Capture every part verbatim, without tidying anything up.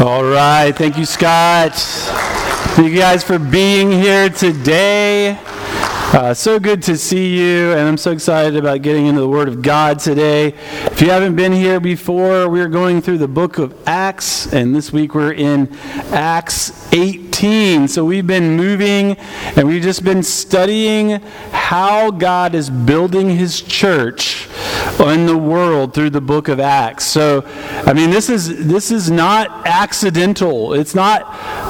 All right. Thank you, Scott. Thank you guys for being here today. Uh, so good to see you, and I'm so excited about getting into the Word of God today. If you haven't been here before, we're going through the book of Acts, and this week we're in Acts eighteen. So we've been moving, and we've just been studying how God is building His church in the world through the book of Acts. So, I mean, this is this is not accidental. It's not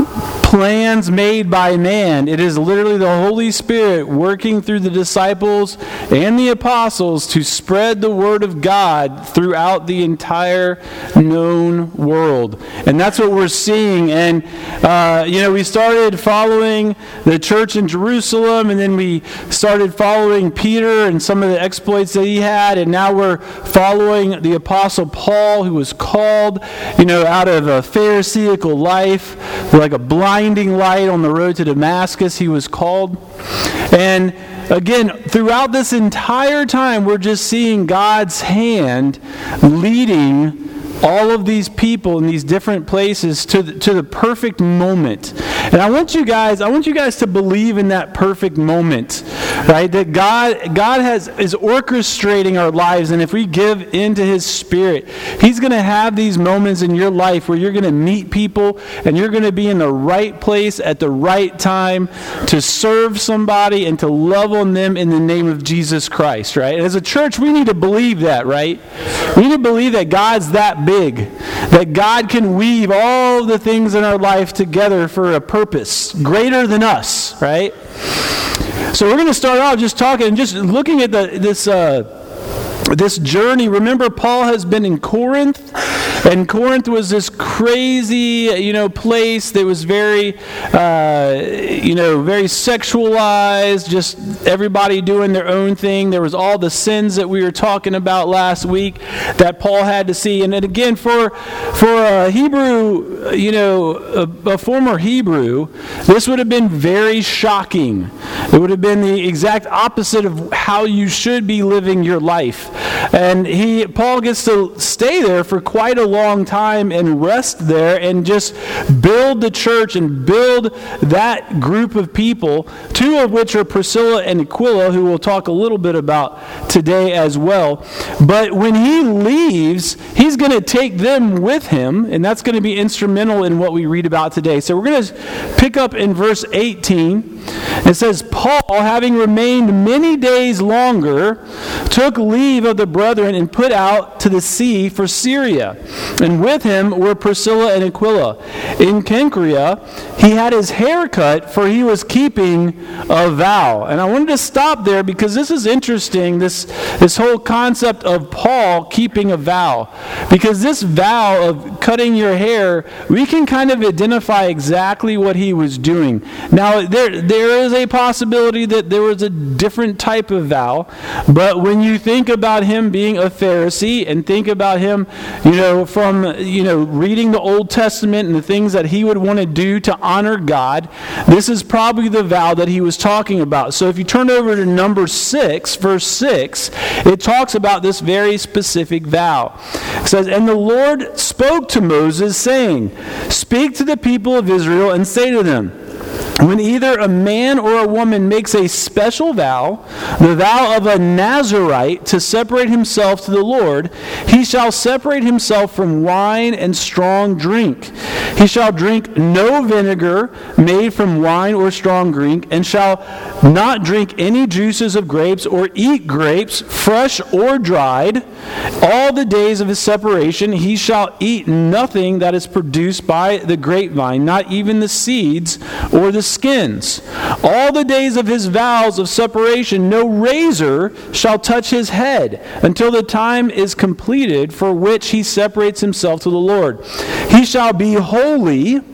plans made by man. It is literally the Holy Spirit working through the disciples and the apostles to spread the word of God throughout the entire known world. And that's what we're seeing. And, uh, you know, we started following the church in Jerusalem, and then we started following Peter and some of the exploits that he had, and now we're following the Apostle Paul, who was called, you know, out of a Pharisaical life, like a blinding light on the road to Damascus, he was called. And again, throughout this entire time, we're just seeing God's hand leading all of these people in these different places to the, to the perfect moment. And I want you guys, I want you guys to believe in that perfect moment, right? That God, God has is orchestrating our lives, and if we give into His Spirit, He's going to have these moments in your life where you're going to meet people, and you're going to be in the right place at the right time to serve somebody and to love on them in the name of Jesus Christ, right? And as a church, we need to believe that, right? We need to believe that God's that big, that God can weave all the things in our life together for a purpose greater than us, right? So we're going to start out just talking and just looking at the this uh, this journey. Remember, Paul has been in Corinth, and Corinth was this crazy, you know, place that was very, uh, you know, very sexualized, just everybody doing their own thing. There was all the sins that we were talking about last week that Paul had to see. And then again, for for a Hebrew, you know, a, a former Hebrew, this would have been very shocking. It would have been the exact opposite of how you should be living your life. And he, Paul gets to stay there for quite a long time and rest there and just build the church and build that group of people, two of which are Priscilla and Aquila, who we'll talk a little bit about today as well. But when he leaves, he's going to take them with him, and that's going to be instrumental in what we read about today. So we're going to pick up in verse eighteen. It says, Paul, having remained many days longer, took leave of the brethren and put out to the sea for Syria. And with him were Priscilla and Aquila. In Cenchrea, he had his hair cut, for he was keeping a vow. And I wanted to stop there because this is interesting, this, this whole concept of Paul keeping a vow. Because this vow of cutting your hair, we can kind of identify exactly what he was doing. Now, there, there is a possibility that there was a different type of vow, but when you think about him being a Pharisee and think about him, you know, from, you know, reading the Old Testament and the things that he would want to do to honor God, this is probably the vow that he was talking about. So if you turn over to number six, verse six, it talks about this very specific vow. It says, and the Lord spoke to Moses, saying, speak to the people of Israel and say to them, when either a man or a woman makes a special vow, the vow of a Nazirite to separate himself to the Lord, he shall separate himself from wine and strong drink. He shall drink no vinegar made from wine or strong drink, and shall not drink any juices of grapes or eat grapes, fresh or dried. All the days of his separation he shall eat nothing that is produced by the grapevine, not even the seeds or the skins. All the days of his vows of separation, no razor shall touch his head until the time is completed for which he separates himself to the Lord. He shall be holy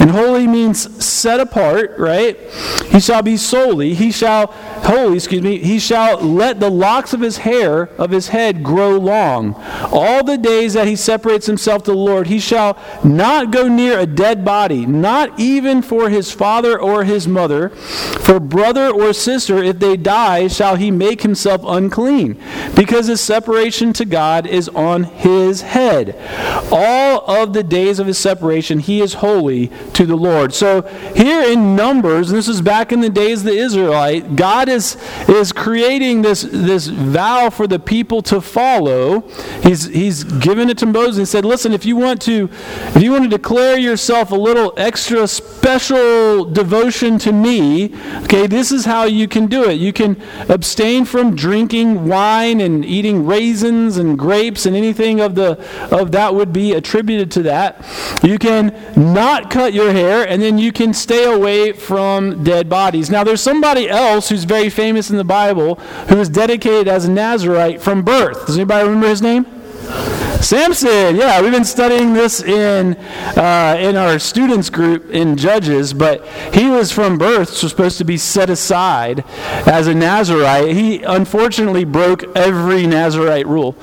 And holy means set apart, right? He shall be solely, he shall, holy, excuse me, he shall let the locks of his hair, of his head, grow long. All the days that he separates himself to the Lord, he shall not go near a dead body, not even for his father or his mother. For brother or sister, if they die, shall he make himself unclean, because his separation to God is on his head. All of the days of his separation, he is holy to the Lord. So here in Numbers, and this is back in the days of the Israelite, God is, is creating this, this vow for the people to follow. He's, he's given it to Moses and said, listen, if you want to, if you want to declare yourself a little extra special devotion to me, okay, this is how you can do it. You can abstain from drinking wine and eating raisins and grapes and anything of the of that would be attributed to that. You can not cut your hair, and then you can stay away from dead bodies. Now, there's somebody else who's very famous in the Bible who was dedicated as a Nazirite from birth. Does anybody remember his name? Samson, yeah, we've been studying this in uh, in our students group in Judges, but he was from birth supposed to be set aside as a Nazirite. He unfortunately broke every Nazirite rule,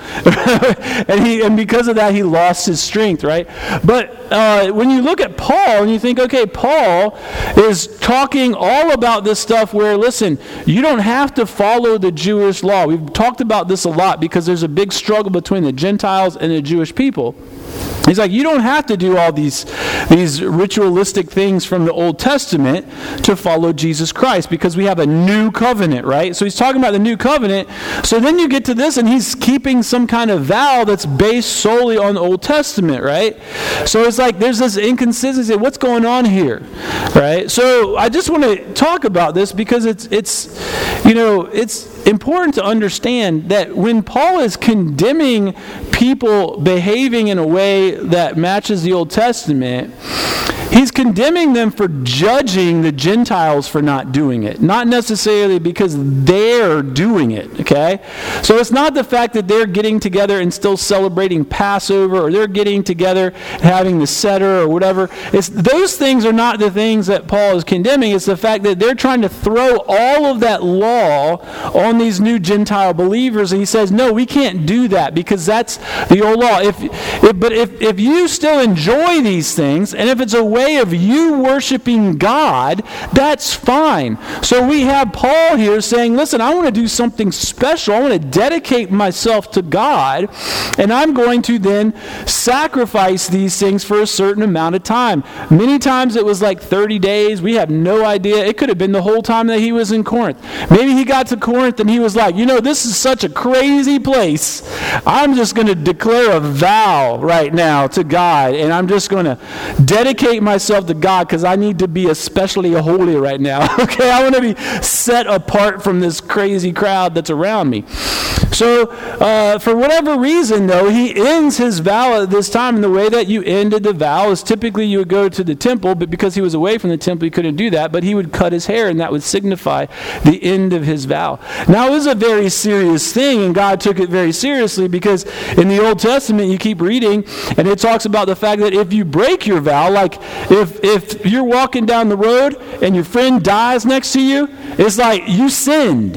and he and because of that he lost his strength, right? But uh, when you look at Paul and you think, okay, Paul is talking all about this stuff where, listen, you don't have to follow the Jewish law. We've talked about this a lot because there's a big struggle between the Gentiles and the Jewish people. He's like, you don't have to do all these, these ritualistic things from the Old Testament to follow Jesus Christ because we have a new covenant, right? So he's talking about the new covenant. So then you get to this and he's keeping some kind of vow that's based solely on the Old Testament, right? So it's like there's this inconsistency. What's going on here, right? So I just want to talk about this because it's, it's, you know, it's important to understand that when Paul is condemning people behaving in a way that matches the Old Testament, he's condemning them for judging the Gentiles for not doing it, not necessarily because they're doing it, okay? So it's not the fact that they're getting together and still celebrating Passover, or they're getting together and having the Seder or whatever. It's, those things are not the things that Paul is condemning. It's the fact that they're trying to throw all of that law on these new Gentile believers, and he says, no, we can't do that because that's the old law. If, if But if, if you still enjoy these things, and if it's a way of you worshiping God, that's fine. So we have Paul here saying, listen, I want to do something special. I want to dedicate myself to God, and I'm going to then sacrifice these things for a certain amount of time. Many times it was like thirty days. We have no idea. It could have been the whole time that he was in Corinth. Maybe he got to Corinth and he was like, you know, this is such a crazy place. I'm just going to declare a vow right now to God, and I'm just going to dedicate myself to God because I need to be especially holy right now. Okay, I want to be set apart from this crazy crowd that's around me. So, uh, for whatever reason, though, he ends his vow at this time. And the way that you ended the vow is typically you would go to the temple, but because he was away from the temple, he couldn't do that. But he would cut his hair, and that would signify the end of his vow. Now, it was a very serious thing, and God took it very seriously because in the Old Testament, you keep reading, and it talks about the fact that if you break your vow, like if if you're walking down the road and your friend dies next to you, it's like you sinned.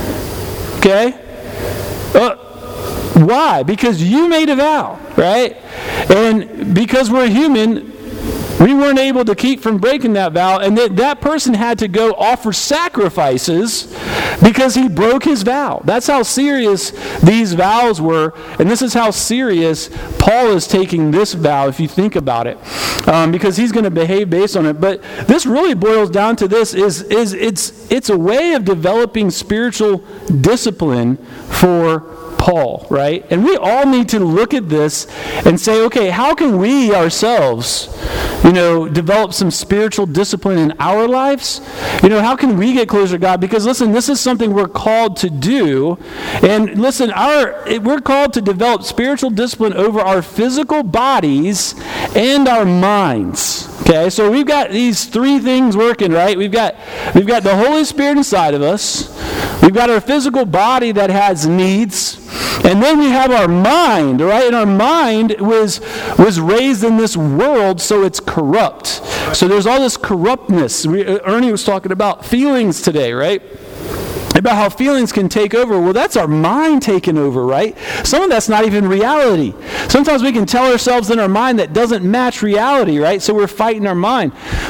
Okay? Uh, why? Because you made a vow, right? And because we're human, we weren't able to keep from breaking that vow, and that, that person had to go offer sacrifices because he broke his vow. That's how serious these vows were, and this is how serious Paul is taking this vow, if you think about it, um, because he's going to behave based on it. But this really boils down to this, is, is it's, it's a way of developing spiritual discipline for Paul, right? And we all need to look at this and say, okay, how can we ourselves, you know, develop some spiritual discipline in our lives? You know, how can we get closer to God? Because listen, this is something we're called to do. And listen, our we're called to develop spiritual discipline over our physical bodies and our minds. Okay, so we've got these three things working, right? We've got we've got the Holy Spirit inside of us. We've got our physical body that has needs. And then we have our mind, right? And our mind was, was raised in this world, so it's corrupt. So there's all this corruptness. We, Ernie was talking about feelings today, right? About how feelings can take over. Well, that's our mind taking over, right? Some of that's not even reality. Sometimes we can tell ourselves in our mind that doesn't match reality, right? So we're fighting our mind.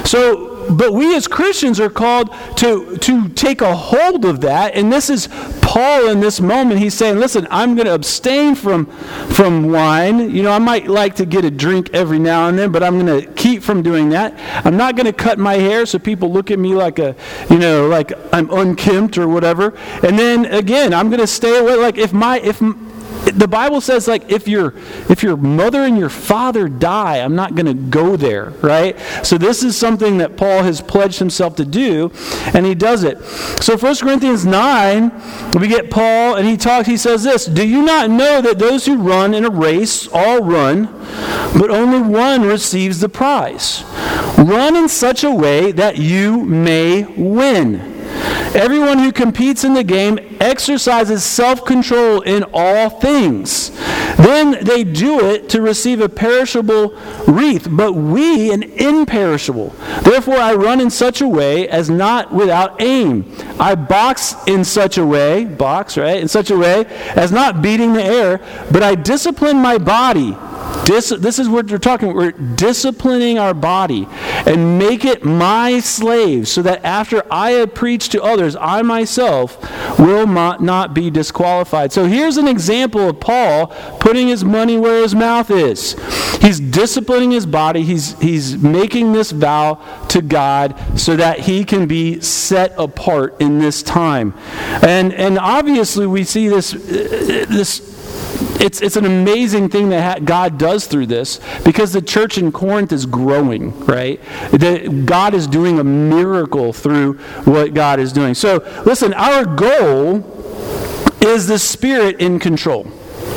So, but we as Christians are called to, to take a hold of that. And this is Paul in this moment. He's saying, listen, I'm going to abstain from, from wine. You know, I might like to get a drink every now and then, but I'm going to keep from doing that. I'm not going to cut my hair so people look at me like a, you know, like I'm unkempt or whatever. And then again, I'm going to stay away. Like if my, if the Bible says, like, if your if your mother and your father die, I'm not going to go there, right? So this is something that Paul has pledged himself to do, and he does it. So First Corinthians nine, we get Paul, and he talks. He says this: do you not know that those who run in a race all run, but only one receives the prize? Run in such a way that you may win. Everyone who competes in the game exercises self-control in all things. Then they do it to receive a perishable wreath, but we an imperishable. Therefore I run in such a way as not without aim. I box in such a way, box, right? In such a way as not beating the air, but I discipline my body. Dis- this is what we're talking about. We're disciplining our body and make it my slave, so that after I have preached to others, I myself will not, not be disqualified. So here's an example of Paul putting his money where his mouth is. He's disciplining his body. He's, he's making this vow to God so that he can be set apart in this time. And, and obviously we see this, this It's it's an amazing thing that God does through this, because the church in Corinth is growing, right? The, God is doing a miracle through what God is doing. So, listen, our goal is the Spirit in control.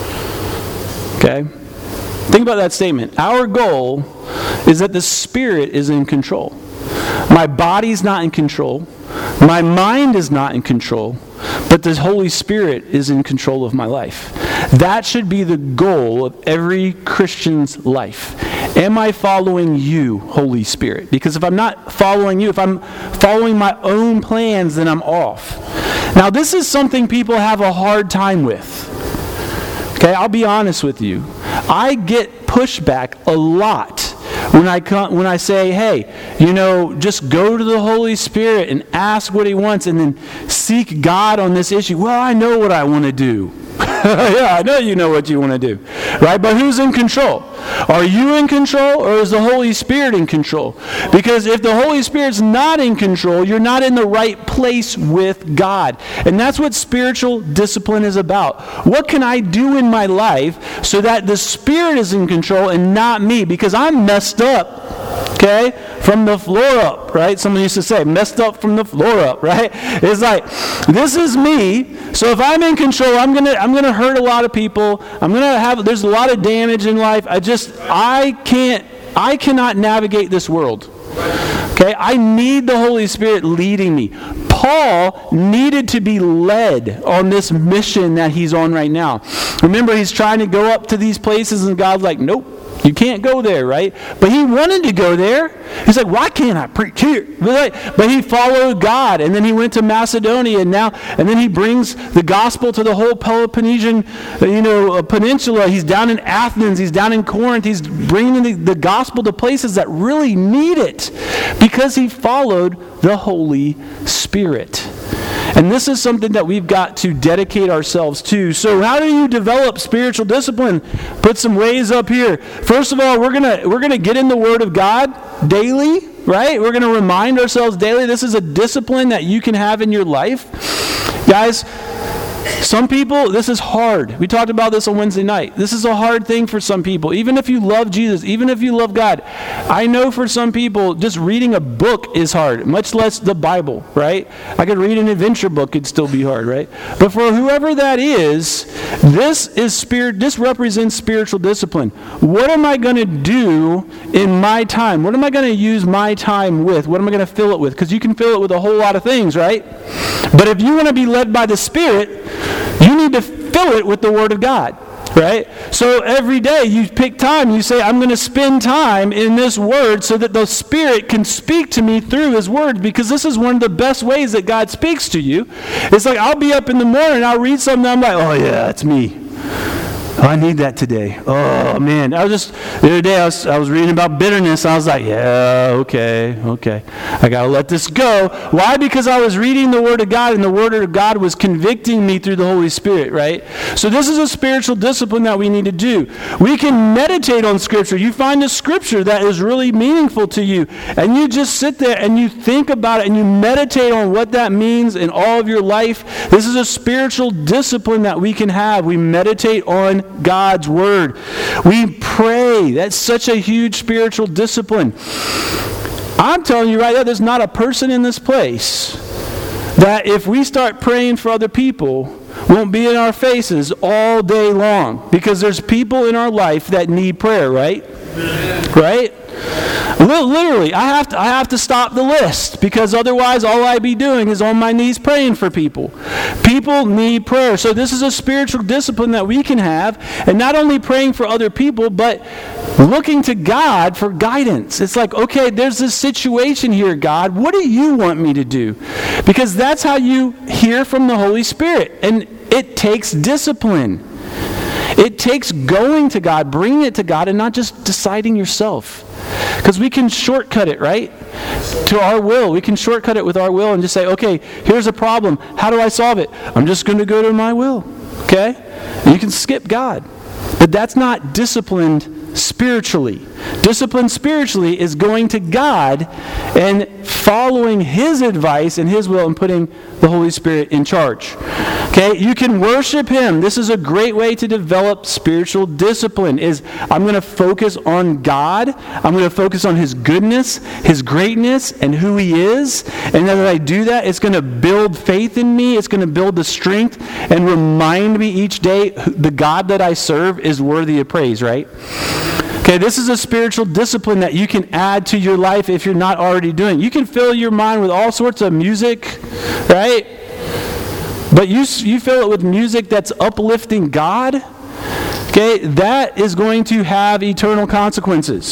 Okay? Think about that statement. Our goal is that the Spirit is in control. My body's not in control. My mind is not in control. But the Holy Spirit is in control of my life. That should be the goal of every Christian's life. Am I following you, Holy Spirit? Because if I'm not following you, if I'm following my own plans, then I'm off. Now, this is something people have a hard time with. Okay, I'll be honest with you. I get pushback a lot when I come, when I say, hey, you know, just go to the Holy Spirit and ask what He wants and then seek God on this issue. Well, I know what I want to do. Yeah, I know you know what you want to do. Right? But who's in control? Are you in control, or is the Holy Spirit in control? Because if the Holy Spirit's not in control, you're not in the right place with God. And that's what spiritual discipline is about. What can I do in my life so that the Spirit is in control and not me? Because I'm messed up. Okay? From the floor up, right? Someone used to say, messed up from the floor up, right? It's like, this is me, so if I'm in control, I'm gonna I'm gonna hurt a lot of people. I'm gonna have, there's a lot of damage in life. I just, I can't, I cannot navigate this world. Okay? I need the Holy Spirit leading me. Paul needed to be led on this mission that he's on right now. Remember, he's trying to go up to these places, and God's like, nope. You can't go there, right? But he wanted to go there. He's like, why can't I preach here? But he followed God, and then he went to Macedonia, and now, and then he brings the gospel to the whole Peloponnesian, you know, peninsula. He's down in Athens. He's down in Corinth. He's bringing the, the gospel to places that really need it because he followed the Holy Spirit. And this is something that we've got to dedicate ourselves to. So how do you develop spiritual discipline? Put some ways up here. First of all, we're gonna we're gonna get in the Word of God daily, right? We're gonna remind ourselves daily. This is a discipline that you can have in your life. Guys, some people, this is hard. We talked about this on Wednesday night. This is a hard thing for some people. Even if you love Jesus, even if you love God. I know for some people, just reading a book is hard, much less the Bible, right? I could read an adventure book, it'd still be hard, right? But for whoever that is, this is spirit. This represents spiritual discipline. What am I going to do in my time? What am I going to use my time with? What am I going to fill it with? Because you can fill it with a whole lot of things, right? But if you want to be led by the Spirit, you need to fill it with the Word of God. Right? So every day you pick time, you say, I'm going to spend time in this Word so that the Spirit can speak to me through His Word, because this is one of the best ways that God speaks to you. It's like I'll be up in the morning, I'll read something, I'm like, oh yeah, that's me. Oh, I need that today. Oh, man. I was just, the other day I was, I was reading about bitterness. I was like, yeah, okay, okay. I got to let this go. Why? Because I was reading the Word of God, and the Word of God was convicting me through the Holy Spirit, right? So this is a spiritual discipline that we need to do. We can meditate on Scripture. You find a Scripture that is really meaningful to you, and you just sit there and you think about it, and you meditate on what that means in all of your life. This is a spiritual discipline that we can have. We meditate on God's Word. We pray. That's such a huge spiritual discipline. I'm telling you right now, there's not a person in this place that if we start praying for other people, won't be in our faces all day long. Because there's people in our life that need prayer, right? Right? Literally, I have to I have to stop the list, because otherwise all I'd be doing is on my knees praying for people. People need prayer. So this is a spiritual discipline that we can have, and not only praying for other people, but looking to God for guidance. It's like, okay, there's this situation here, God. What do you want me to do? Because that's how you hear from the Holy Spirit, and it takes discipline. It takes going to God, bringing it to God, and not just deciding yourself. Because we can shortcut it, right? To our will. We can shortcut it with our will and just say, okay, here's a problem. How do I solve it? I'm just going to go to my will. Okay? And you can skip God. But that's not disciplined spiritually. Discipline spiritually is going to God and following His advice and His will and putting the Holy Spirit in charge. Okay, you can worship Him. This is a great way to develop spiritual discipline. Is I'm going to focus on God. I'm going to focus on His goodness, His greatness, and who He is. And as I do that, it's going to build faith in me. It's going to build the strength and remind me each day the God that I serve is worthy of praise, right? Okay, this is a spiritual discipline that you can add to your life if you're not already doing. You can fill your mind with all sorts of music, right? But you you fill it with music that's uplifting God, okay, that is going to have eternal consequences.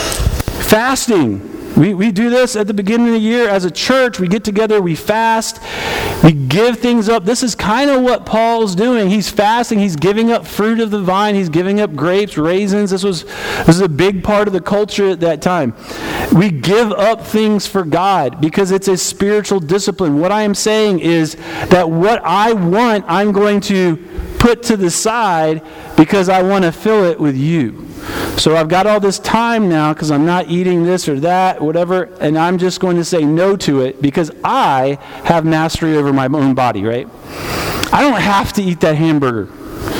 Fasting. We, we do this at the beginning of the year as a church. We get together, we fast, we give things up. This is kind of what Paul's doing. He's fasting, he's giving up fruit of the vine, he's giving up grapes, raisins. This was this was a big part of the culture at that time. We give up things for God because it's a spiritual discipline. What I am saying is that what I want, I'm going to put to the side because I want to fill it with you. So I've got all this time now because I'm not eating this or that, whatever, and I'm just going to say no to it because I have mastery over my own body, right? I don't have to eat that hamburger.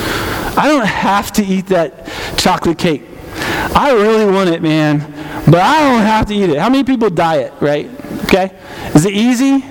I don't have to eat that chocolate cake. I really want it, man, but I don't have to eat it. How many people diet, right? Okay? Is it easy?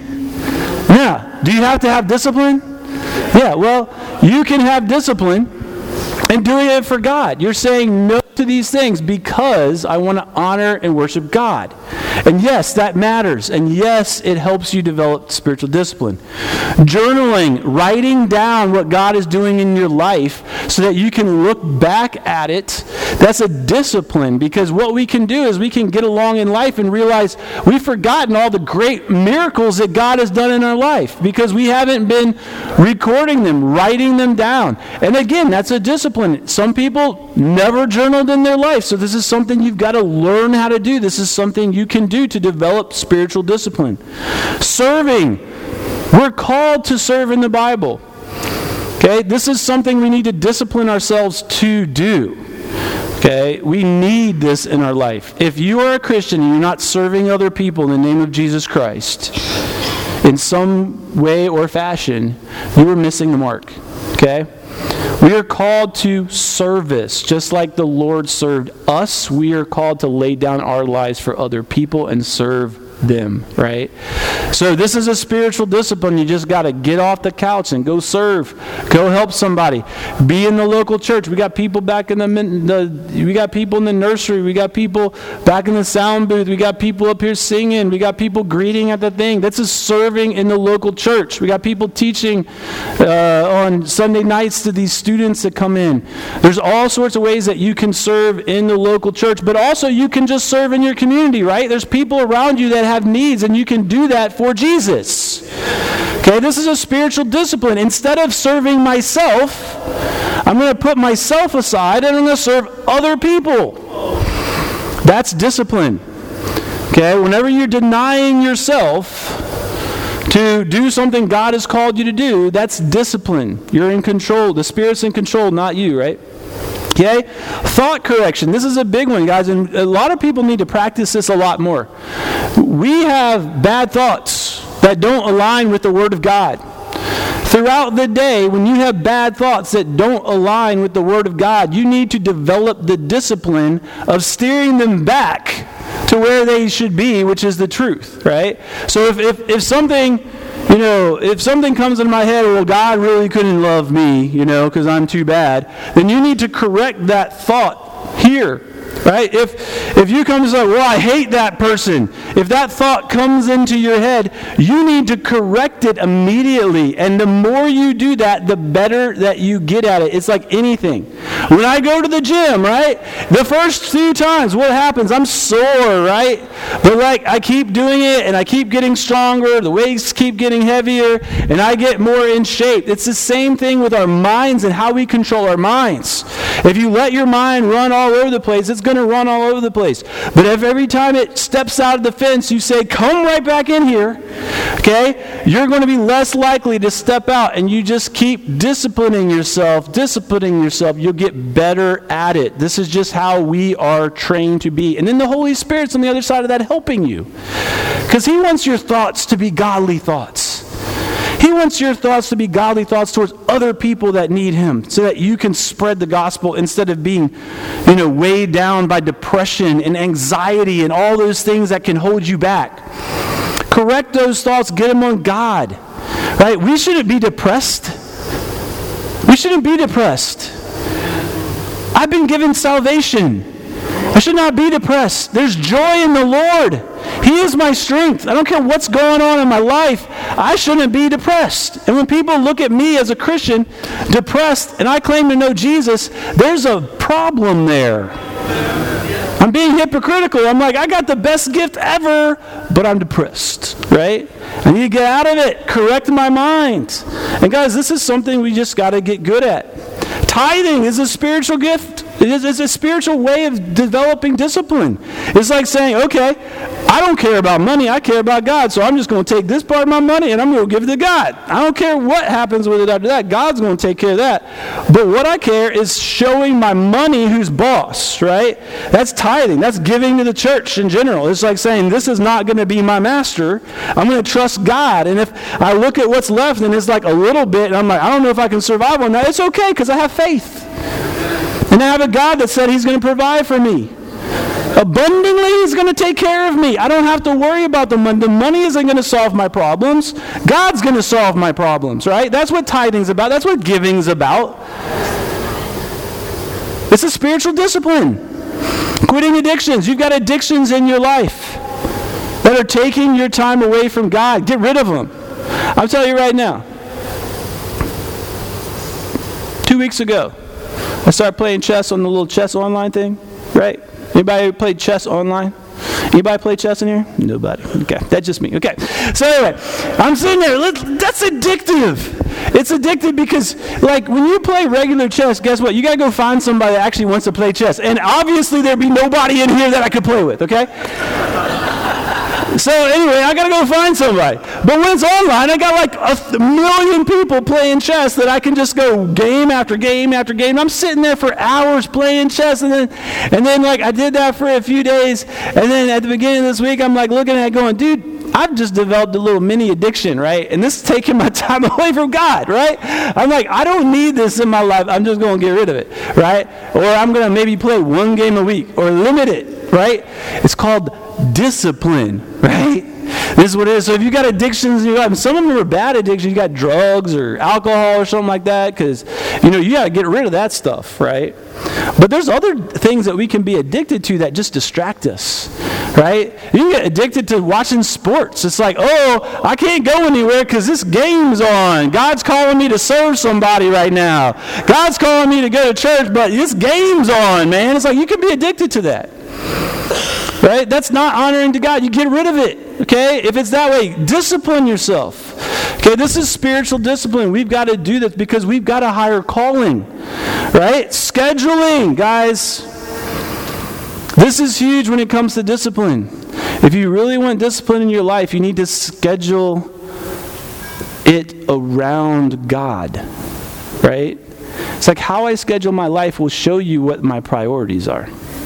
Yeah. Do you have to have discipline? Yeah, well, you can have discipline and doing it for God. You're saying no to these things because I want to honor and worship God. And yes, that matters. And yes, it helps you develop spiritual discipline. Journaling, writing down what God is doing in your life so that you can look back at it, that's a discipline, because what we can do is we can get along in life and realize we've forgotten all the great miracles that God has done in our life because we haven't been recording them, writing them down. And again, that's a discipline. Some people never journaled in their life, so this is something you've got to learn how to do. This is something you can do to develop spiritual discipline. Serving. We're called to serve in the Bible. Okay, this is something we need to discipline ourselves to do. Okay, we need this in our life. If you are a Christian and you're not serving other people in the name of Jesus Christ, in some way or fashion, you are missing the mark. Okay? We are called to service. Just like the Lord served us, we are called to lay down our lives for other people and serve them, right? So this is a spiritual discipline. You just got to get off the couch and go serve. Go help somebody. Be in the local church. We got people back in the, the we got people in the nursery. We got people back in the sound booth. We got people up here singing. We got people greeting at the thing. This is serving in the local church. We got people teaching uh, on Sunday nights to these students that come in. There's all sorts of ways that you can serve in the local church, but also you can just serve in your community, right? There's people around you that have needs, and you can do that for Jesus. Okay, this is a spiritual discipline. Instead of serving myself, I'm going to put myself aside and I'm going to serve other people. That's discipline. Okay, whenever you're denying yourself to do something God has called you to do, that's discipline. You're in control. The Spirit's in control, not you, right? Okay? Thought correction. This is a big one, guys, and a lot of people need to practice this a lot more. We have bad thoughts that don't align with the Word of God. Throughout the day, when you have bad thoughts that don't align with the Word of God, you need to develop the discipline of steering them back to where they should be, which is the truth, right? So if, if, if something, you know, if something comes into my head, well, God really couldn't love me, you know, because I'm too bad, then you need to correct that thought here. Right? If if you come to say, well, I hate that person, if that thought comes into your head, you need to correct it immediately. And the more you do that, the better that you get at it. It's like anything. When I go to the gym, right? The first few times, what happens? I'm sore, right? But like I keep doing it and I keep getting stronger, the weights keep getting heavier, and I get more in shape. It's the same thing with our minds and how we control our minds. If you let your mind run all over the place, it's going to run all over the place. But if every time it steps out of the fence, you say, come right back in here, okay, you're going to be less likely to step out, and you just keep disciplining yourself, disciplining yourself. You'll get better at it. This is just how we are trained to be. And then the Holy Spirit's on the other side of that helping you, because He wants your thoughts to be godly thoughts. He wants your thoughts to be godly thoughts towards other people that need Him, so that you can spread the gospel instead of being, you know, weighed down by depression and anxiety and all those things that can hold you back. Correct those thoughts, get them on God. Right? We shouldn't be depressed. We shouldn't be depressed. I've been given salvation. I should not be depressed. There's joy in the Lord. He is my strength. I don't care what's going on in my life. I shouldn't be depressed. And when people look at me as a Christian depressed and I claim to know Jesus, there's a problem there. I'm being hypocritical. I'm like, I got the best gift ever, but I'm depressed, right? I need to get out of it. Correct my mind. And guys, this is something we just got to get good at. Tithing is a spiritual gift. It is, it's a spiritual way of developing discipline. It's like saying, okay, I don't care about money, I care about God, so I'm just going to take this part of my money and I'm going to give it to God. I don't care what happens with it after that. God's going to take care of that. But what I care is showing my money who's boss, right? That's tithing. That's giving to the church in general. It's like saying, this is not going to be my master. I'm going to trust God. And if I look at what's left and it's like a little bit, and I'm like, I don't know if I can survive on that, it's okay because I have faith. And I have a God that said He's going to provide for me. Abundantly, He's going to take care of me. I don't have to worry about the money. The money isn't going to solve my problems. God's going to solve my problems, right? That's what tithing's about. That's what giving's about. It's a spiritual discipline. Quitting addictions. You've got addictions in your life that are taking your time away from God. Get rid of them. I'll tell you right now. Two weeks ago, I started playing chess on the little chess online thing, right? Anybody play chess online? Anybody play chess in here? Nobody. Okay, that's just me. Okay. So anyway, I'm sitting there. That's addictive. It's addictive because, like, when you play regular chess, guess what? You got to go find somebody that actually wants to play chess. And obviously there'd be nobody in here that I could play with, okay? So anyway, I got to go find somebody. But when it's online, I got like a th- million people playing chess that I can just go game after game after game. I'm sitting there for hours playing chess, and then, and then like I did that for a few days, and then at the beginning of this week, I'm like looking at it going, dude, I've just developed a little mini addiction, right? And this is taking my time away from God, right? I'm like, I don't need this in my life. I'm just going to get rid of it, right? Or I'm going to maybe play one game a week or limit it. right? It's called discipline, right? This is what it is. So if you got addictions in your life, and some of them are bad addictions, you got drugs or alcohol or something like that, because, you know, you got to get rid of that stuff, right? But there's other things that we can be addicted to that just distract us, right? You can get addicted to watching sports. It's like, oh, I can't go anywhere because this game's on. God's calling me to serve somebody right now. God's calling me to go to church, but this game's on, man. It's like you can be addicted to that, right? That's not honoring to God. You get rid of it, okay? If it's that way, discipline yourself. Okay, this is spiritual discipline. We've got to do this because we've got a higher calling, right? Scheduling, guys. This is huge when it comes to discipline. If you really want discipline in your life, you need to schedule it around God, right? It's like how I schedule my life will show you what my priorities are.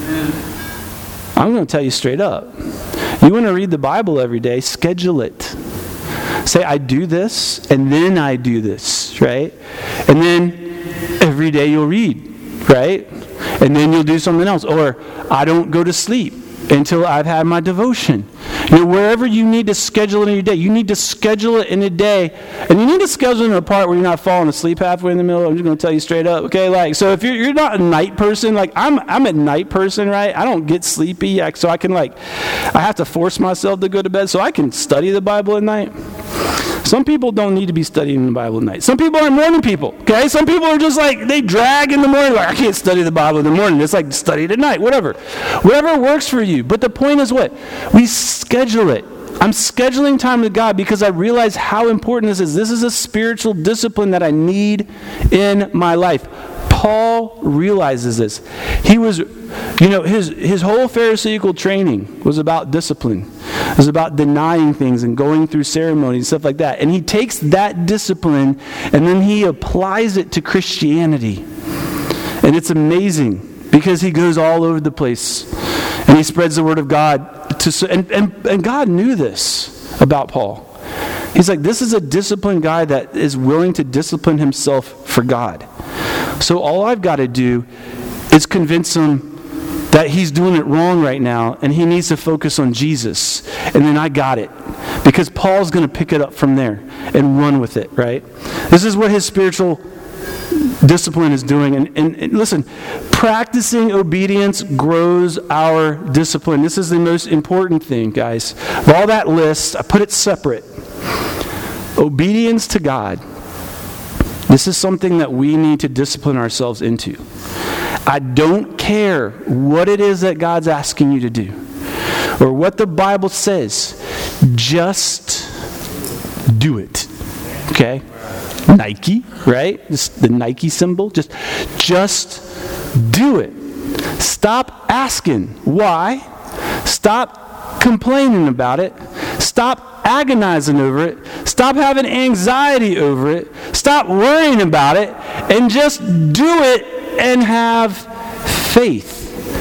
I'm going to tell you straight up. You want to read the Bible every day, schedule it. Say, I do this, and then I do this, right? And then every day you'll read, right? And then you'll do something else. Or, I don't go to sleep until I've had my devotion. You know, wherever you need to schedule it in your day, you need to schedule it in a day. And you need to schedule it in a part where you're not falling asleep halfway in the middle. I'm just going to tell you straight up, okay? Like, so if you're, you're not a night person, like I'm I'm a night person, right? I don't get sleepy, so I can like, I have to force myself to go to bed so I can study the Bible at night. Some people don't need to be studying the Bible at night. Some people are morning people, okay? Some people are just like, they drag in the morning, like, I can't study the Bible in the morning. It's like, study it at night, whatever. Whatever works for you. But the point is what? We schedule it. I'm scheduling time with God because I realize how important this is. This is a spiritual discipline that I need in my life. Paul realizes this. He was, you know, his, his whole Pharisaical training was about discipline. It was about denying things and going through ceremonies and stuff like that. And he takes that discipline and then he applies it to Christianity. And it's amazing because he goes all over the place and he spreads the word of God. To, and, and, and God knew this about Paul. He's like, this is a disciplined guy that is willing to discipline himself for God. So all I've got to do is convince him that he's doing it wrong right now and he needs to focus on Jesus. And then I got it. Because Paul's going to pick it up from there and run with it, right? This is what his spiritual discipline is doing. And, and, and listen, practicing obedience grows our discipline. This is the most important thing, guys. Of all that list, I put it separate. Obedience to God. This is something that we need to discipline ourselves into. I don't care what it is that God's asking you to do or what the Bible says. Just do it. Okay? Nike, right? This, the Nike symbol. Just, just do it. Stop asking why. Stop complaining about it. Stop agonizing over it. Stop having anxiety over it. Stop worrying about it. And just do it and have faith.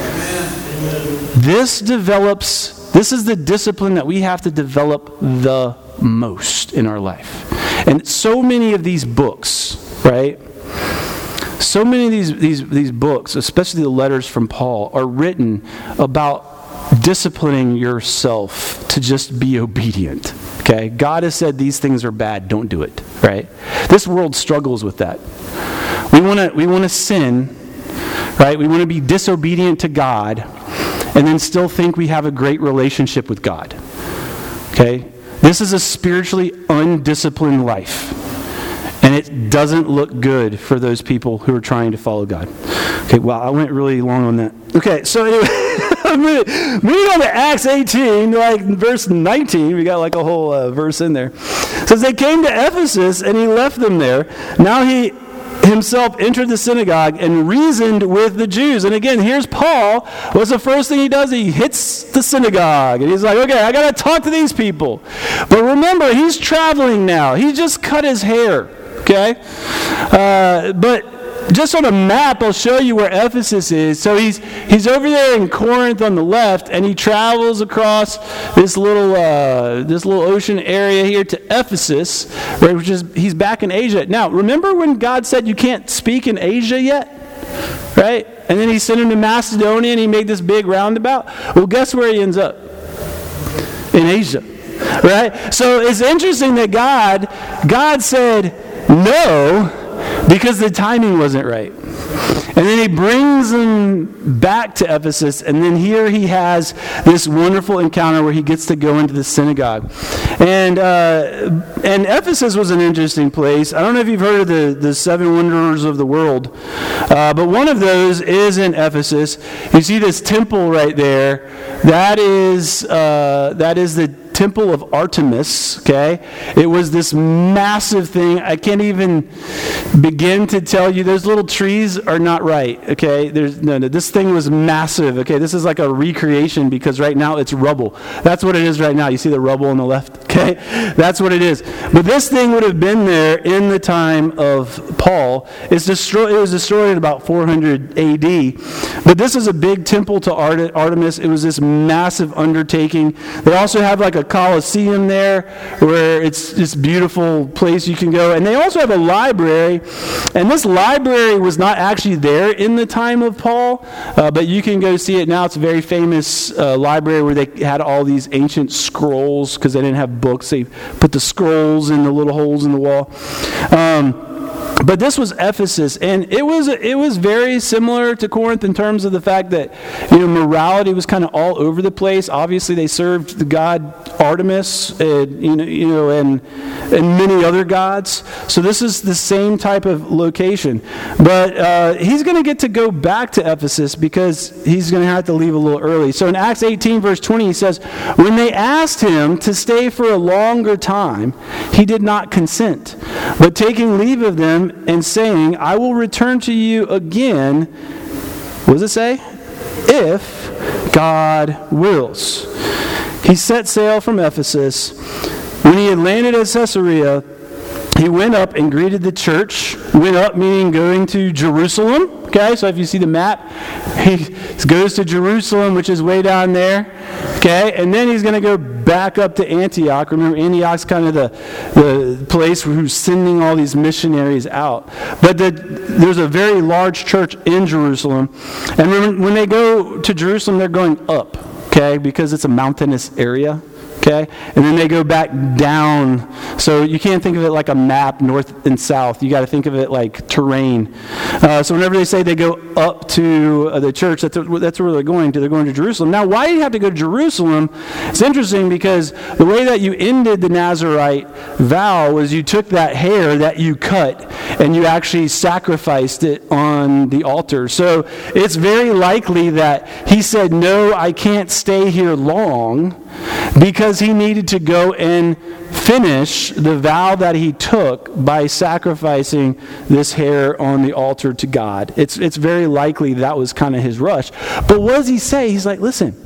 This develops, this is the discipline that we have to develop the most in our life. And so many of these books, right? So many of these, these, these books, especially the letters from Paul, are written about disciplining yourself to just be obedient. Okay? God has said these things are bad, don't do it. Right? This world struggles with that. We want to we want to sin, right? We want to be disobedient to God and then still think we have a great relationship with God. Okay? This is a spiritually undisciplined life. And it doesn't look good for those people who are trying to follow God. Okay, well, I went really long on that. Okay, so anyway, moving on to Acts eighteen, like verse nineteen, we got like a whole uh, verse in there. It says, they came to Ephesus, and he left them there. Now he himself entered the synagogue and reasoned with the Jews. And again, here's Paul. What's the first thing he does? He hits the synagogue. And he's like, okay, I got to talk to these people. But remember, he's traveling now. He just cut his hair. Okay? Uh, but just on a map, I'll show you where Ephesus is. So he's he's over there in Corinth on the left, and he travels across this little uh, this little ocean area here to Ephesus, right, which is he's back in Asia. Now, remember when God said you can't speak in Asia yet? right? And then he sent him to Macedonia, and he made this big roundabout. Well, guess where he ends up? In Asia, right? So it's interesting that God, God said no because the timing wasn't right. And then he brings them back to Ephesus, and then here he has this wonderful encounter where he gets to go into the synagogue. And uh, and Ephesus was an interesting place. I don't know if you've heard of the, the seven wonders of the world, uh, but one of those is in Ephesus. You see this temple right there. That is uh, that is the temple of Artemis, okay? It was this massive thing. I can't even begin to tell you. Those little trees are not right, okay? There's no, no. This thing was massive, okay? This is like a recreation because right now it's rubble. That's what it is right now. You see the rubble on the left, okay? That's what it is. But this thing would have been there in the time of Paul. It's destroyed. It was destroyed in about four hundred A D. But this is a big temple to Artemis. It was this massive undertaking. They also have like a Colosseum there where it's this beautiful place you can go. And they also have a library. And this library was not actually there in the time of Paul, uh, but you can go see it now. It's a very famous uh, library where they had all these ancient scrolls because they didn't have books. They put the scrolls in the little holes in the wall. Um, But this was Ephesus, and it was it was very similar to Corinth in terms of the fact that, you know, morality was kind of all over the place. Obviously, they served the god Artemis, and, you know, you know, and and many other gods. So this is the same type of location. But uh, he's going to get to go back to Ephesus because he's going to have to leave a little early. So in Acts eighteen, verse twenty, he says, when they asked him to stay for a longer time, he did not consent. But taking leave of them and saying, I will return to you again, what does it say? If God wills. He set sail from Ephesus. When he had landed at Caesarea, he went up and greeted the church. Went up meaning going to Jerusalem. Okay, so if you see the map, he goes to Jerusalem, which is way down there. Okay, and then he's going to go back up to Antioch. Remember, Antioch's kind of the, the place who's sending all these missionaries out. But the, there's a very large church in Jerusalem. And when, when they go to Jerusalem, they're going up, okay, because it's a mountainous area. Okay, and then they go back down. So you can't think of it like a map, north and south. You got to think of it like terrain. Uh, so whenever they say they go up to uh, the church, that's, that's where they're going to. They're going to Jerusalem. Now, why do you have to go to Jerusalem? It's interesting because the way that you ended the Nazirite vow was you took that hair that you cut and you actually sacrificed it on the altar. So it's very likely that he said, no, I can't stay here long, because he needed to go and finish the vow that he took by sacrificing this hair on the altar to God. It's it's very likely that was kind of his rush. But what does he say? He's like, listen,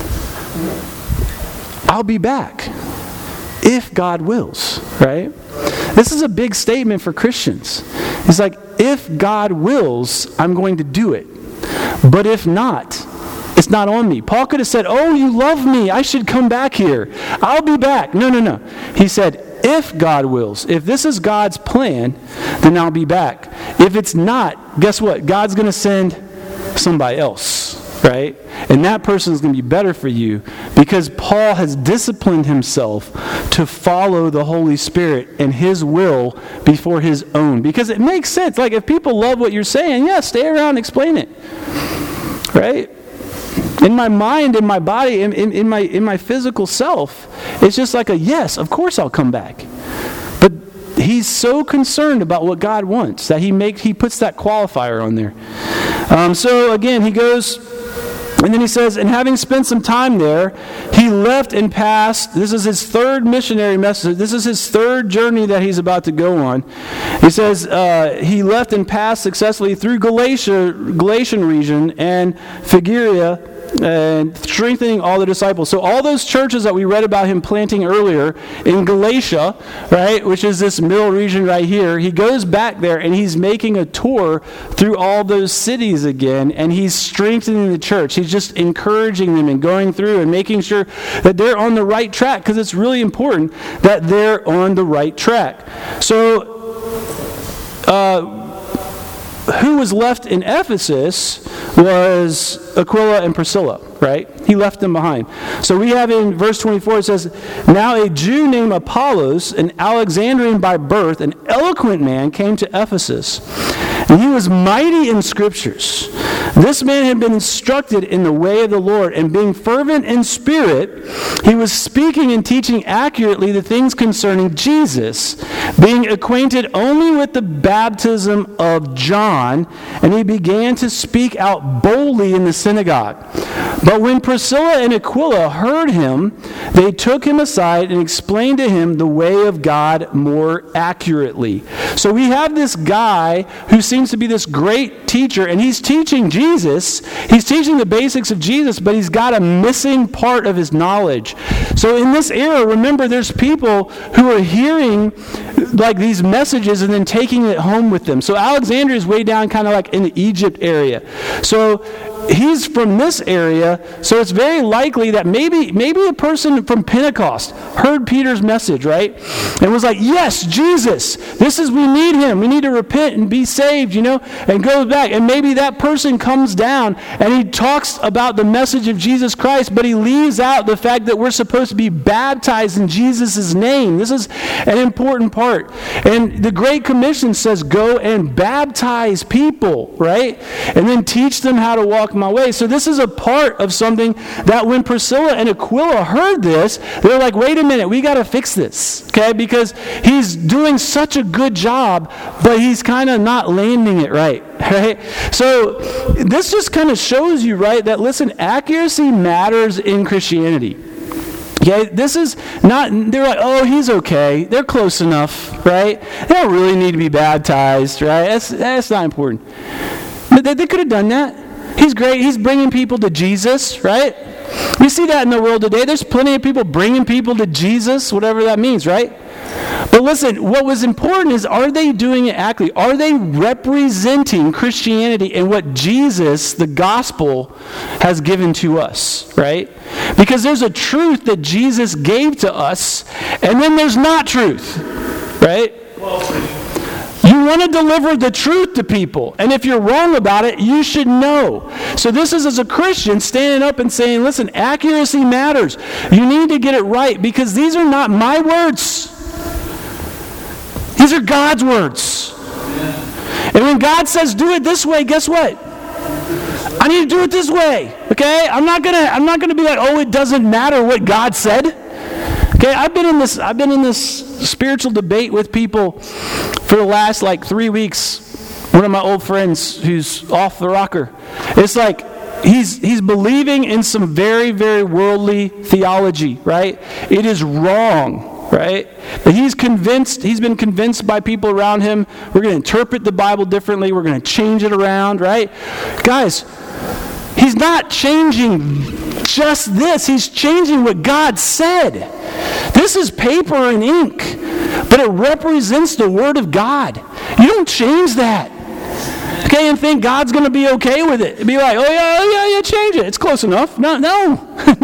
I'll be back if God wills, right? This is a big statement for Christians. He's like, if God wills, I'm going to do it. But if not, it's not on me. Paul could have said, oh, you love me, I should come back here. I'll be back. No, no, no. He said, if God wills, if this is God's plan, then I'll be back. If it's not, guess what? God's going to send somebody else, right? And that person is going to be better for you because Paul has disciplined himself to follow the Holy Spirit and his will before his own. Because it makes sense. Like, if people love what you're saying, yeah, stay around and explain it, right? In my mind, in my body, in, in, in my in my physical self, it's just like a yes, of course I'll come back. But he's so concerned about what God wants that he makes he puts that qualifier on there. Um, so again, he goes, and then he says, and having spent some time there, he left and passed. This is his third missionary message. This is his third journey that he's about to go on. He says uh, he left and passed successfully through Galatia, Galatian region and Phrygia, and strengthening all the disciples. So all those churches that we read about him planting earlier in Galatia, right, which is this middle region right here, he goes back there and he's making a tour through all those cities again, and he's strengthening the church. He's just encouraging them and going through and making sure that they're on the right track, because it's really important that they're on the right track. So, uh, who was left in Ephesus was Aquila and Priscilla, right? He left them behind. So we have in verse twenty-four, it says, "Now a Jew named Apollos, an Alexandrian by birth, an eloquent man, came to Ephesus. And he was mighty in scriptures. This man had been instructed in the way of the Lord, and being fervent in spirit, he was speaking and teaching accurately the things concerning Jesus, being acquainted only with the baptism of John, and he began to speak out boldly in the synagogue. But when Priscilla and Aquila heard him, they took him aside and explained to him the way of God more accurately." So we have this guy who seems to be this great teacher, and he's teaching Jesus. He's teaching the basics of Jesus, but he's got a missing part of his knowledge. So in this era, remember, there's people who are hearing like these messages and then taking it home with them. So Alexandria is way down kind of like in the Egypt area. So he's from this area, so it's very likely that maybe maybe a person from Pentecost heard Peter's message, right? And was like, yes, Jesus, this is, we need him. We need to repent and be saved, you know, and goes back. And maybe that person comes down and he talks about the message of Jesus Christ, but he leaves out the fact that we're supposed to be baptized in Jesus' name. This is an important part. And the Great Commission says, go and baptize people, right? And then teach them how to walk my way. So this is a part of something that when Priscilla and Aquila heard this, they're like, wait a minute, we got to fix this, okay? Because he's doing such a good job, but he's kind of not landing it right, right? So this just kind of shows you, right, that listen, accuracy matters in Christianity. Okay, this is not, they're like, oh, he's okay. They're close enough, right? They don't really need to be baptized, right? That's, that's not important. But they, they could have done that. He's great. He's bringing people to Jesus, right? We see that in the world today. There's plenty of people bringing people to Jesus, whatever that means, right? But listen, what was important is, are they doing it accurately? Are they representing Christianity and what Jesus, the gospel, has given to us, right? Because there's a truth that Jesus gave to us, and then there's not truth, right? You want to deliver the truth to people. And if you're wrong about it, you should know. So this is as a Christian standing up and saying, listen, accuracy matters. You need to get it right because these are not my words. These are God's words. And when God says do it this way, guess what? I need to do it this way. Okay? I'm not gonna I'm not gonna be like, oh, it doesn't matter what God said. Okay, I've been in this I've been in this spiritual debate with people for the last like three weeks. One of my old friends who's off the rocker. It's like he's he's believing in some very, very worldly theology, right? It is wrong, right? But he's convinced, he's been convinced by people around him, we're going to interpret the Bible differently, we're going to change it around, right? Guys, he's not changing just this, he's changing what God said. This is paper and ink, but it represents the Word of God. You don't change that. Okay, and think God's going to be okay with it. Be like, oh yeah, oh yeah, yeah, change it. It's close enough. No, no,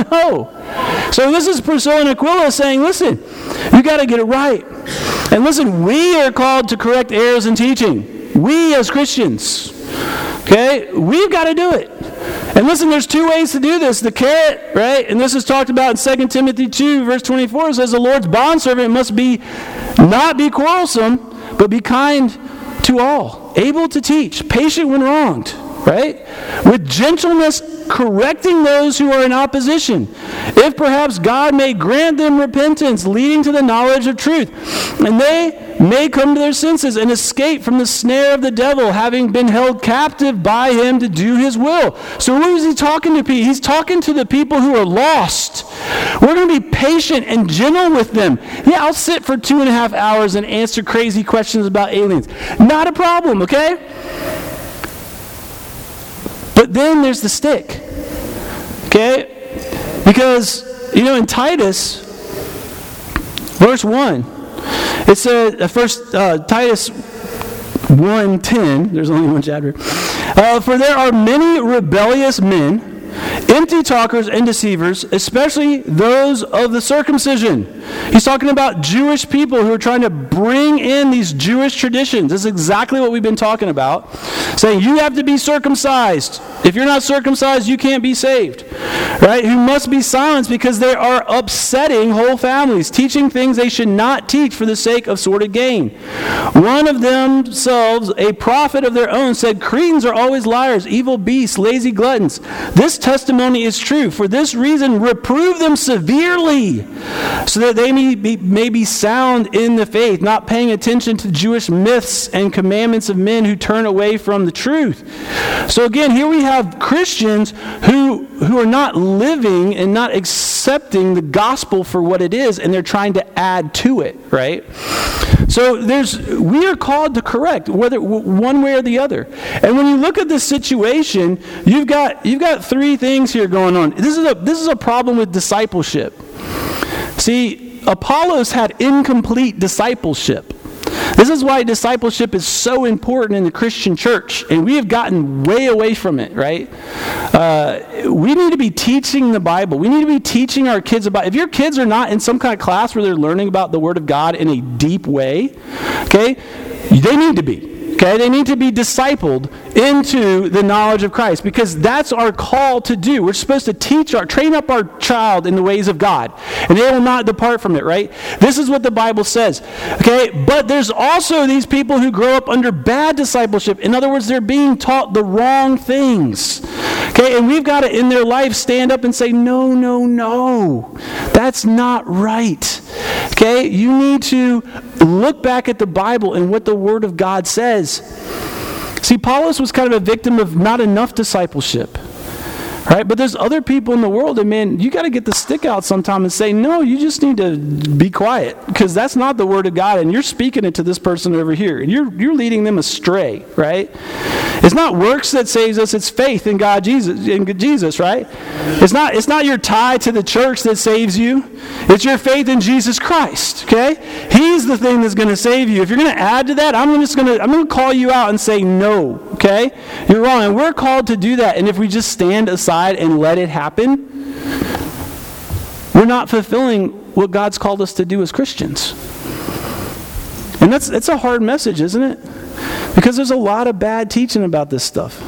no. So this is Priscilla and Aquila saying, listen, you got to get it right. And listen, we are called to correct errors in teaching. We as Christians. Okay, we've got to do it. And listen, there's two ways to do this. The carrot, right? And this is talked about in Second Timothy two, verse twenty-four. It says, the Lord's bondservant must be not be quarrelsome, but be kind to all, able to teach, patient when wronged, right? With gentleness correcting those who are in opposition, if perhaps God may grant them repentance, leading to the knowledge of truth, and they may come to their senses and escape from the snare of the devil, having been held captive by him to do his will. So who is he talking to? He's talking to the people who are lost. We're going to be patient and gentle with them. Yeah, I'll sit for two and a half hours and answer crazy questions about aliens. Not a problem, okay? But then there's the stick, okay? Because, you know, in Titus, verse one, it said, first, uh, Titus one ten, there's only one chapter. Uh, For there are many rebellious men, empty talkers and deceivers, especially those of the circumcision. He's talking about Jewish people who are trying to bring in these Jewish traditions. This is exactly what we've been talking about. Saying you have to be circumcised. If you're not circumcised, you can't be saved. Right? Who must be silenced because they are upsetting whole families, teaching things they should not teach for the sake of sordid gain. One of themselves, a prophet of their own, said, Cretans are always liars, evil beasts, lazy gluttons. This testimony is true. For this reason, reprove them severely, so that they may be, may be sound in the faith, not paying attention to Jewish myths and commandments of men who turn away from the truth. So again, here we have Christians who, who are not living and not accepting the gospel for what it is, and they're trying to add to it, right? So there's we are called to correct, whether one way or the other. And when you look at this situation, you've got you've got three things here going on. This is a this is a problem with discipleship. See, Apollos had incomplete discipleship. This is why discipleship is so important in the Christian church, and we have gotten way away from it, right? Uh, we need to be teaching the Bible. We need to be teaching our kids about, if your kids are not in some kind of class where they're learning about the Word of God in a deep way, okay, they need to be. Okay, they need to be discipled into the knowledge of Christ, because that's our call to do. We're supposed to teach our, train up our child in the ways of God, and they will not depart from it, right? This is what the Bible says. Okay, but there's also these people who grow up under bad discipleship. In other words, they're being taught the wrong things. Okay, and we've got to, in their life, stand up and say, no, no, no, that's not right. Okay, you need to look back at the Bible and what the Word of God says. See, Apollos was kind of a victim of not enough discipleship, right? But there's other people in the world, and man, you got to get the stick out sometime and say, no, you just need to be quiet, because that's not the Word of God, and you're speaking it to this person over here, and you're you're leading them astray, right? It's not works that saves us, it's faith in God, Jesus, in Jesus, right? It's not it's not your tie to the church that saves you. It's your faith in Jesus Christ, okay? He's the thing that's going to save you. If you're going to add to that, I'm just going to I'm going to call you out and say no, okay? You're wrong, and we're called to do that. And if we just stand aside and let it happen, we're not fulfilling what God's called us to do as Christians. And that's it's a hard message, isn't it? Because there's a lot of bad teaching about this stuff.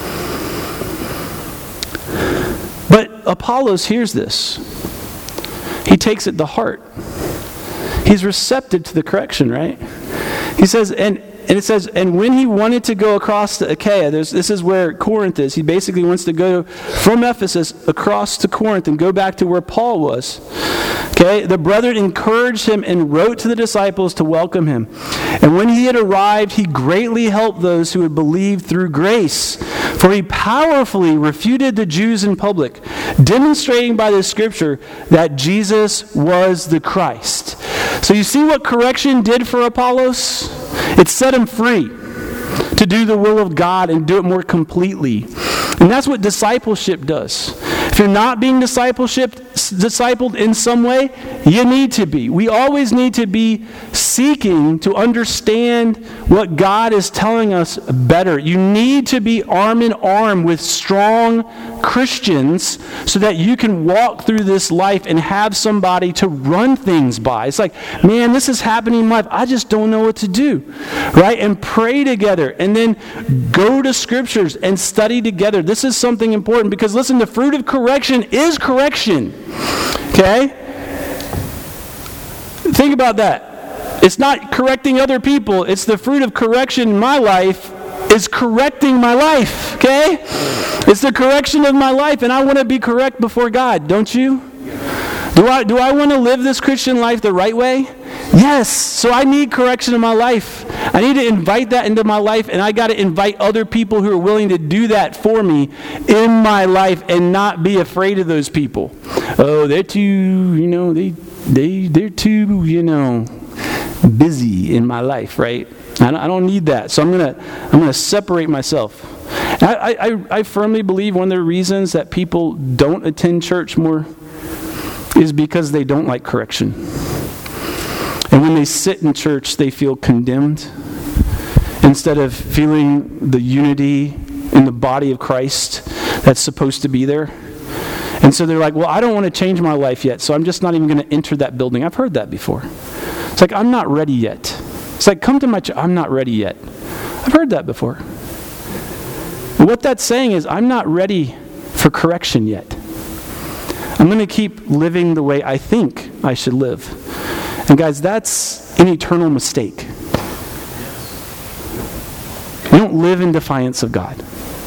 But Apollos hears this. He takes it to heart. He's receptive to the correction, right? He says, and And it says, and when he wanted to go across to Achaia, there's, this is where Corinth is. He basically wants to go from Ephesus across to Corinth and go back to where Paul was. Okay, the brethren encouraged him and wrote to the disciples to welcome him. And when he had arrived, he greatly helped those who had believed through grace. For he powerfully refuted the Jews in public, demonstrating by the scripture that Jesus was the Christ. So you see what correction did for Apollos? It set him free to do the will of God and do it more completely. And that's what discipleship does. If you're not being discipleship, discipled in some way, you need to be. We always need to be seeking to understand what God is telling us better. You need to be arm in arm with strong Christians so that you can walk through this life and have somebody to run things by. It's like, man, this is happening in life. I just don't know what to do, right? And pray together, and then go to scriptures and study together. This is something important, because listen, the fruit of correction is correction. Okay? Think about that. It's not correcting other people. It's the fruit of correction in my life is correcting my life. Okay? It's the correction of my life, and I want to be correct before God, don't you? Do I, do I want to live this Christian life the right way? Yes. So I need correction in my life. I need to invite that into my life, and I got to invite other people who are willing to do that for me in my life and not be afraid of those people. Oh, they're too, you know, they, they, they're too, you know, busy in my life, right? I don't, I don't need that. So I'm going to I'm gonna separate myself. I, I, I firmly believe one of the reasons that people don't attend church more is because they don't like correction. And when they sit in church, they feel condemned instead of feeling the unity in the body of Christ that's supposed to be there. And so they're like, well, I don't want to change my life yet, so I'm just not even going to enter that building. I've heard that before. It's like, I'm not ready yet. It's like, come to my church. I'm not ready yet. I've heard that before. And what that's saying is, I'm not ready for correction yet. I'm going to keep living the way I think I should live. And guys, that's an eternal mistake. We don't live in defiance of God.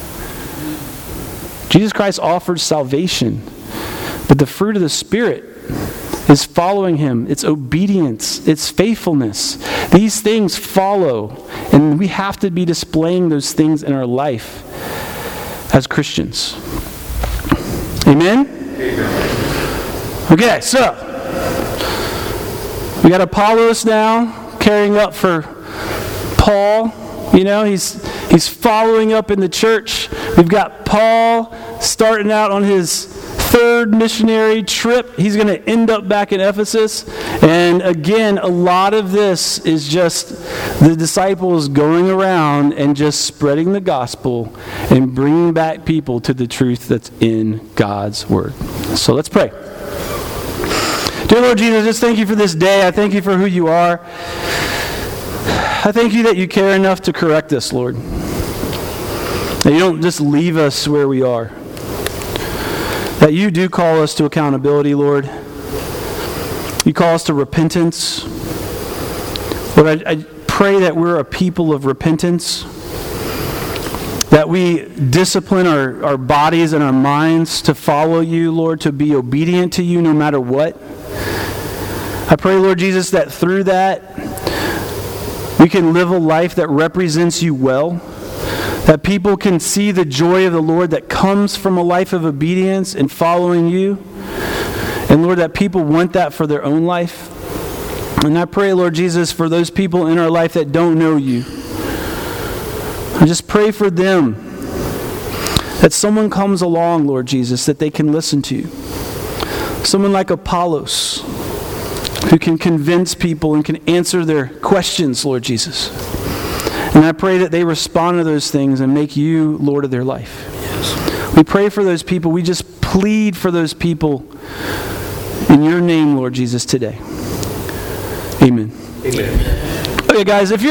Jesus Christ offers salvation, but the fruit of the Spirit is following Him. It's obedience. It's faithfulness. These things follow, and we have to be displaying those things in our life as Christians. Amen? Amen. Okay, so we got Apollos now carrying up for Paul. You know, he's he's following up in the church. We've got Paul starting out on his third missionary trip. He's going to end up back in Ephesus. And again, a lot of this is just the disciples going around and just spreading the gospel and bringing back people to the truth that's in God's Word. So let's pray. Dear Lord Jesus, just thank you for this day. I thank you for who you are. I thank you that you care enough to correct us, Lord. That you don't just leave us where we are. That you do call us to accountability, Lord. You call us to repentance. Lord, I, I pray that we're a people of repentance. That we discipline our, our bodies and our minds to follow you, Lord, to be obedient to you no matter what. I pray, Lord Jesus, that through that, we can live a life that represents you well, that people can see the joy of the Lord that comes from a life of obedience and following you. And Lord, that people want that for their own life. And I pray, Lord Jesus, for those people in our life that don't know you. I just pray for them, that someone comes along, Lord Jesus, that they can listen to. Someone like Apollos, who can convince people and can answer their questions, Lord Jesus. And I pray that they respond to those things and make you Lord of their life. Yes. We pray for those people. We just plead for those people in your name, Lord Jesus, today. Amen. Amen. Okay, guys, if you're